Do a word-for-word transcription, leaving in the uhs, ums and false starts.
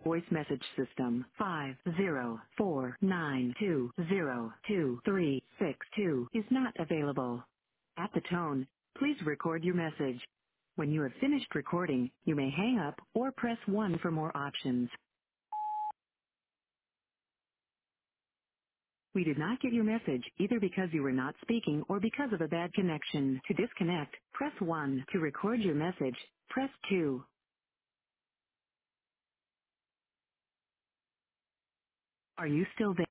Voice message system five zero four nine two zero two three six two is not available. At the tone, please record your message. When you have finished recording, you may hang up or press one for more options. We did not get your message either because you were not speaking or because of a bad connection. To disconnect, press one. To record your message, press two. Are you still there?